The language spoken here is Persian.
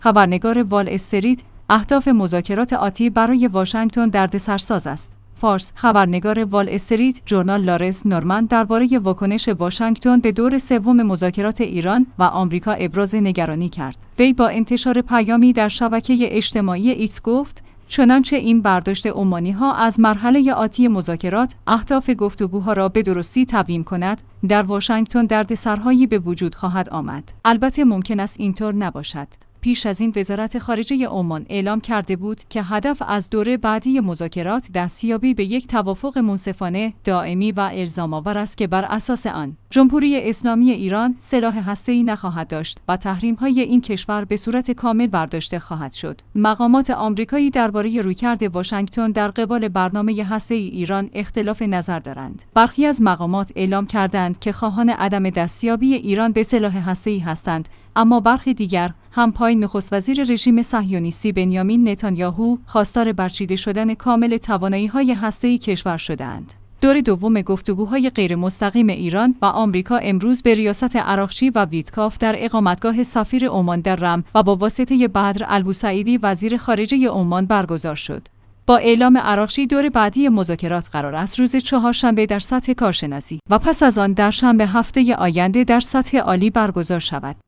خبرنگار وال استریت: اهداف مذاکرات آتی برای واشنگتن دردسرساز است. فارس: خبرنگار وال استریت ژورنال لارس نورمن درباره واکنش واشنگتن به دور سوم مذاکرات ایران و آمریکا ابراز نگرانی کرد. وی با انتشار پیامی در شبکه اجتماعی ایکس گفت: چنانچه این برداشت عمانی‌ها از مرحله آتی مذاکرات اهداف گفتگوها را به درستی تبیین کند، در واشنگتن دردسرهایی به وجود خواهد آمد. البته ممکن است اینطور نباشد. پیش از این وزارت خارجه عمان اعلام کرده بود که هدف از دوره بعدی مذاکرات دستیابی به یک توافق منصفانه، دائمی و الزام‌آور است که بر اساس آن جمهوری اسلامی ایران سلاح هسته‌ای نخواهد داشت و تحریم‌های این کشور به صورت کامل برداشته خواهد شد. مقامات آمریکایی درباره رویکرد واشنگتن در قبال برنامه هسته‌ای ایران اختلاف نظر دارند. برخی از مقامات اعلام کردند که خواهان عدم دستیابی ایران به سلاح هسته‌ای هستند، اما برخی دیگر همپای نخست وزیر رژیم صهیونیستی بنیامین نتانیاهو خواستار برچیده شدن کامل توانایی‌های هسته‌ای کشور شده‌اند. دور دوم گفتگوهای غیر مستقیم ایران و آمریکا امروز به ریاست عراقچی و ویتکاف در اقامتگاه سفیر عمان در رم و با واسطه بدر البوسعیدی وزیر خارجه عمان برگزار شد. با اعلام عراقچی دور بعدی مذاکرات قرار است روز چهارشنبه در سطح کارشناسی و پس از آن در شنبه هفته آینده در سطح عالی برگزار شود.